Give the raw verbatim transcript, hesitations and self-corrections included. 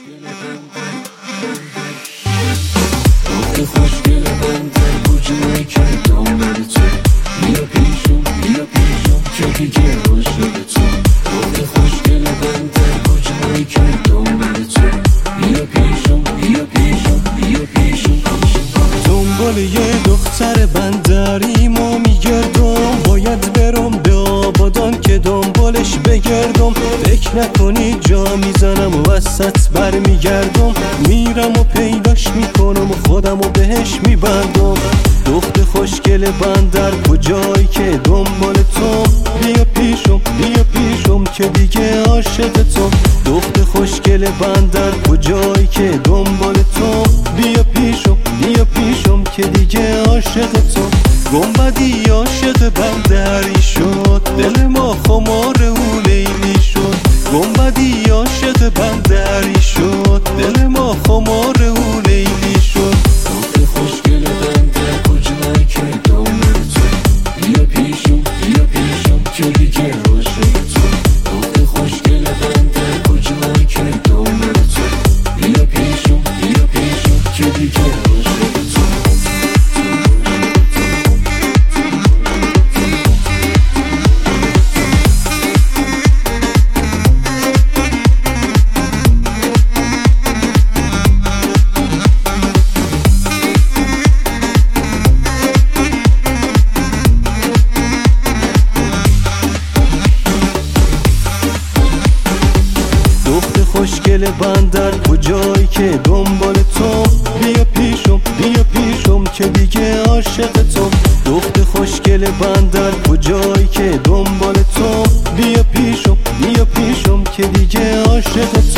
دختر خوشگل بنده کجایی که دنبال تو، بیا پیشم بیا پیشم که دیگه عاشق تو. دختر خوشگل بنده کجایی که دنبال تو، بیا پیشم بیا پیشم بیا پیشم. دنبال یه دختر بندریم و میگردم، باید برم به آبادان که دنبالش بگردم. فکر نکنی جا میزنم و وسط برمیگردم، میرم و پیداش میکنم و خودم و بهش میبندم. دختر خوشگل بندر کجایی که دنبال تو، بیا پیشم بیا پیشم که دیگه عاشق تو. دختر خوشگل بندر کجایی که دنبال تو، بیا پیشم بیا پیشم که دیگه عاشق تو. گنبدی عاشق بندری شد، دل ما خمار او لیلی شد. گنبدی عاشق بندری شد، دل ما خمار او لیلی شد. دختر خوشگل بنده کجایی که دنبال تو، بیا پیشم بیا پیشم که دیگه عاشق تو. دختر خوشگل بنده کجایی که دنبال تو، بیا پیشم بیا پیشم که دیگه عاشق تو. خوشگل بندر کجایی که دنبال تو، بیا پیشم بیا پیشم که دیگه عاشق تو. دختر خوشگل بندر کجایی که دنبال تو، بیا پیشم بیا پیشم که دیگه عاشق تو.